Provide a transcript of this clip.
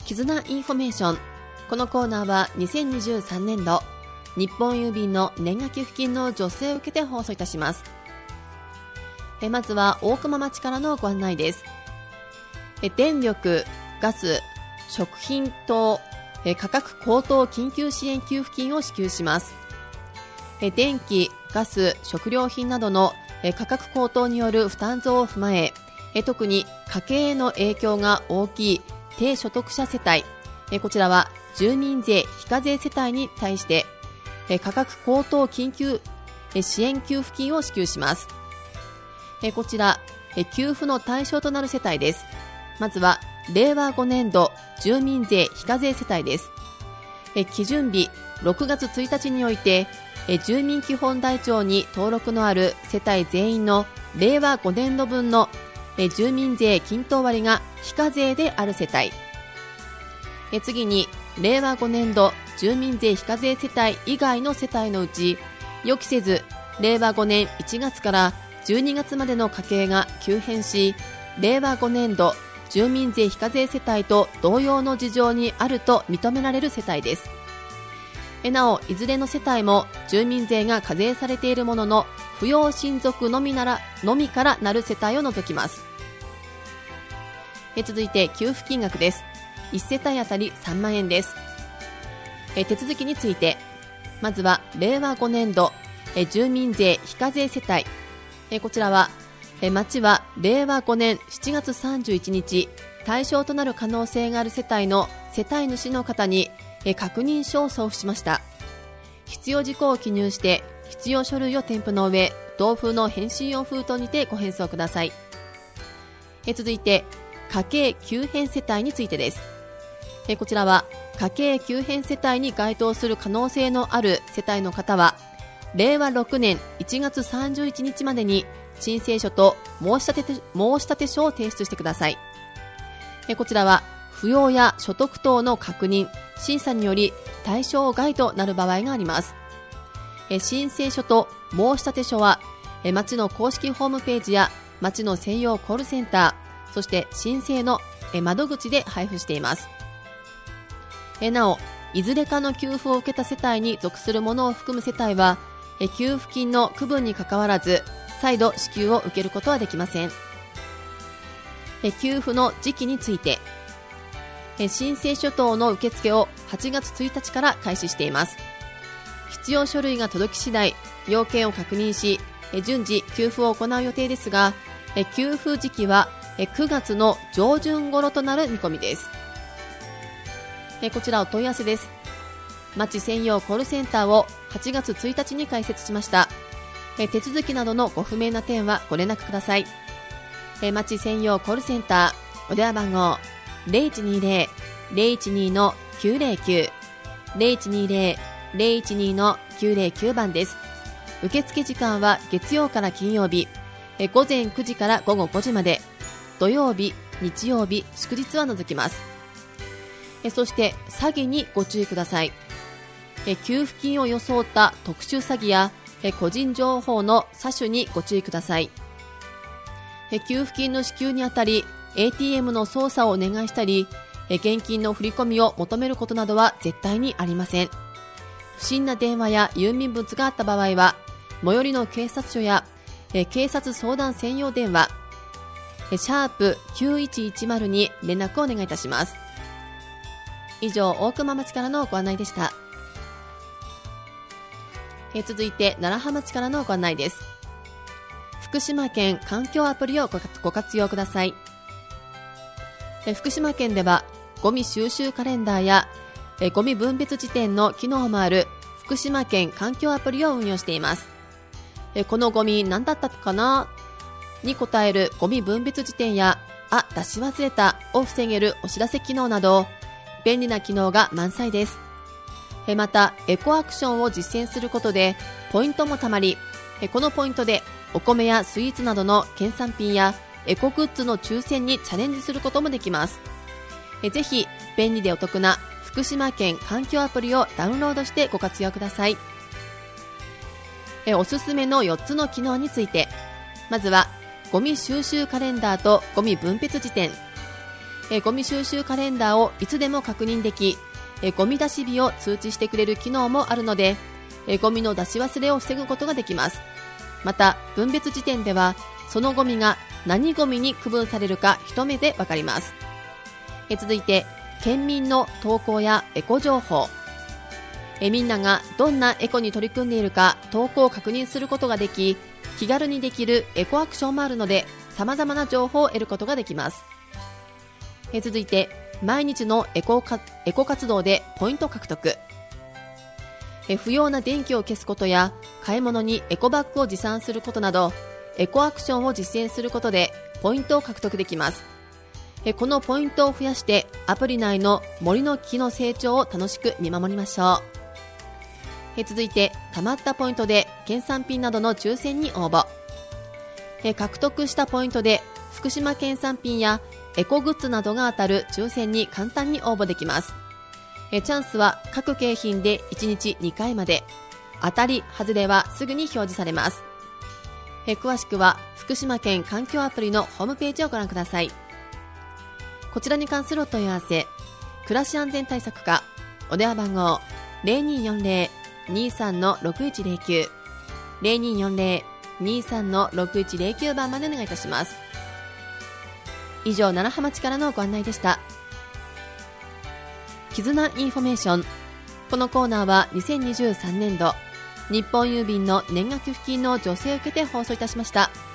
絆インフォメーション。このコーナーは2023年度日本郵便の年賀給付金の助成を受けて放送いたします。まずは大熊町からのご案内です。電力、ガス、食品等価格高騰緊急支援給付金を支給します。電気、ガス、食料品などの価格高騰による負担増を踏まえ、特に家計への影響が大きい低所得者世帯、こちらは住民税非課税世帯に対して価格高騰緊急支援給付金を支給します。こちら給付の対象となる世帯です。まずは令和5年度住民税非課税世帯です。基準日6月1日において住民基本台帳に登録のある世帯全員の令和5年度分の住民税均等割が非課税である世帯、次に令和5年度住民税非課税世帯以外の世帯のうち予期せず令和5年1月から12月までの家計が急変し、令和5年度住民税非課税世帯と同様の事情にあると認められる世帯です。なおいずれの世帯も住民税が課税されているものの扶養親族のみからなる世帯を除きます。続いて給付金額です。1世帯あたり3万円です。手続きについて、まずは令和5年度住民税非課税世帯、こちらは町は令和5年7月31日対象となる可能性がある世帯の世帯主の方に確認書を送付しました。必要事項を記入して必要書類を添付の上、同封の返信用封筒にてご返送ください。続いて家計急変世帯についてです。こちらは家計急変世帯に該当する可能性のある世帯の方は令和6年1月31日までに申請書と申立書を提出してください。こちらは扶養や所得等の確認、審査により対象外となる場合があります。申請書と申立書は町の公式ホームページや町の専用コールセンター、そして申請の窓口で配布しています。なおいずれかの給付を受けた世帯に属するものを含む世帯は給付金の区分にかかわらず再度支給を受けることはできません。給付の時期について、申請書等の受付を8月1日から開始しています。必要書類が届き次第要件を確認し順次給付を行う予定ですが、給付時期は9月の上旬頃となる見込みです。こちらお問い合わせです。町専用コールセンターを8月1日に開設しました。手続きなどのご不明な点はご連絡ください。町専用コールセンターお電話番号 0120-012-909 0120-012-909 番です。受付時間は月曜から金曜日午前9時から午後5時まで、土曜日、日曜日、祝日は除きます。そして詐欺にご注意ください。給付金を装った特殊詐欺や個人情報の詐取にご注意ください。給付金の支給にあたり ATM の操作をお願いしたり現金の振り込みを求めることなどは絶対にありません。不審な電話や郵便物があった場合は最寄りの警察署や警察相談専用電話#9110に連絡をお願いいたします。以上、大熊町からのご案内でした。続いて楢葉町からのご案内です。福島県環境アプリをご活用ください。福島県ではゴミ収集カレンダーやゴミ分別時点の機能もある福島県環境アプリを運用しています。このゴミ何だったかなに答えるゴミ分別時点や出し忘れたを防げるお知らせ機能など便利な機能が満載です。またエコアクションを実践することでポイントもたまり、このポイントでお米やスイーツなどの県産品やエコグッズの抽選にチャレンジすることもできます。ぜひ便利でお得な福島県環境アプリをダウンロードしてご活用ください。おすすめの4つの機能について、まずはゴミ収集カレンダーとゴミ分別時点。 ゴミ収集カレンダーをいつでも確認でき、ゴミ出し日を通知してくれる機能もあるので、ゴミの出し忘れを防ぐことができます。また分別時点ではそのゴミが何ゴミに区分されるか一目でわかります。続いて県民の投稿やエコ情報。みんながどんなエコに取り組んでいるか投稿を確認することができ、気軽にできるエコアクションもあるので様々な情報を得ることができます。続いて毎日のエコ活動でポイント獲得。不要な電気を消すことや買い物にエコバッグを持参することなど、エコアクションを実践することでポイントを獲得できます。このポイントを増やしてアプリ内の森の木の成長を楽しく見守りましょう。続いて貯まったポイントで県産品などの抽選に応募。獲得したポイントで福島県産品やエコグッズなどが当たる抽選に簡単に応募できます。チャンスは各景品で1日2回まで。当たり外れはすぐに表示されます。詳しくは福島県環境アプリのホームページをご覧ください。こちらに関するお問い合わせ、暮らし安全対策課、お電話番号 0240-23-6109 0240-23-6109 番までお願いいたします。以上、楢葉町からのご案内でした。絆インフォメーション。このコーナーは2023年度日本郵便の年賀寄付金の助成を受けて放送いたしました。